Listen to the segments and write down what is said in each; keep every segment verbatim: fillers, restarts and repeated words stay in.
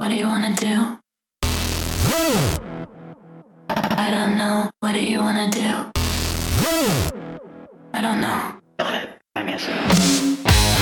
What do you wanna do? I don't know. What do you wanna do? I don't know. I guess so.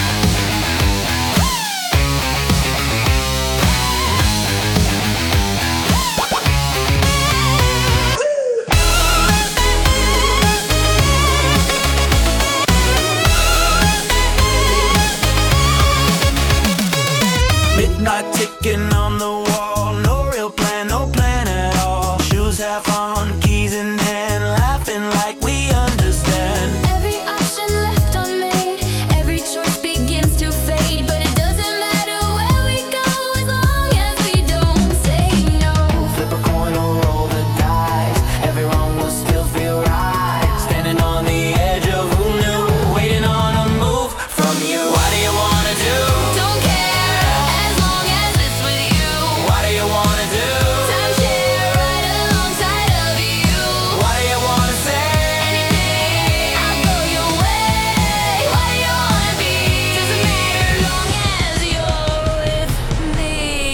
Midnight ticking on the wall, no real plan, no plan at all. Shoes half on, keys in hand, laughing like we understand. Every option left unmade, every choice begins to fade, but it doesn't matter where we go as long as we don't say no. Flip a coin or roll the dice, every wrong will still feel right. Standing on the edge of who knew, waiting on a move from you. What do you wanna do? Don't care, as long as it's with you. What do you wanna do? Timeshare right alongside of you. What do you wanna say? Anything, I'll go your way. What do you wanna be? Doesn't matter long as you're with me.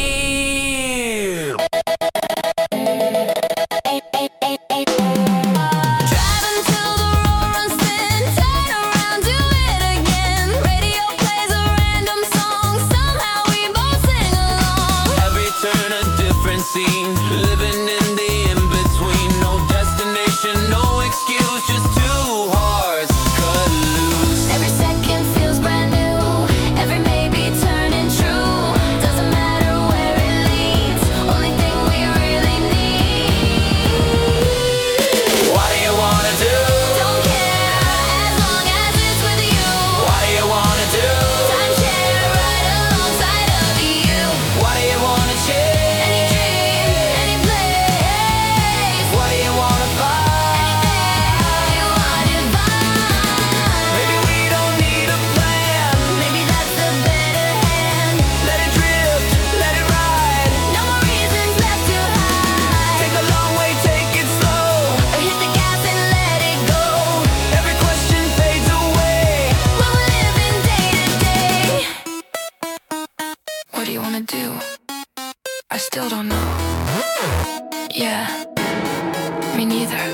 Drive until the road runs thin, turn around, do it again. Radio plays a random song, somehow we both sing along. Every turn a different scene, living in the in-between. No destination, no excuse, just two hearts cut loose. Every second feels brand new, every maybe turning true. Doesn't matter where it leads, only thing we really need. What do you wanna do? Don't care, as long as it's with you. What do you wanna do? Timeshare right alongside of you. What do you wanna Any change? dream, any place. What do you wanna find? Anything you want to find. Maybe we don't need a plan. Maybe that's the better hand. Let it drift, let it ride. No more reasons left to hide. Take a long way, take it slow. Or hit the gas and let it go. Every question fades away. When we're living day to day. What do you wanna do? I still don't know. Yeah, me neither.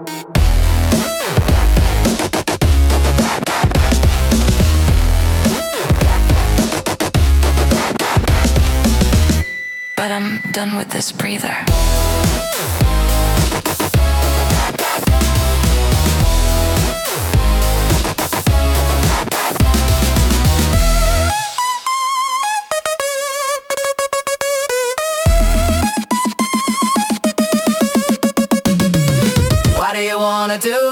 But I'm done with this breather. What do you wanna do?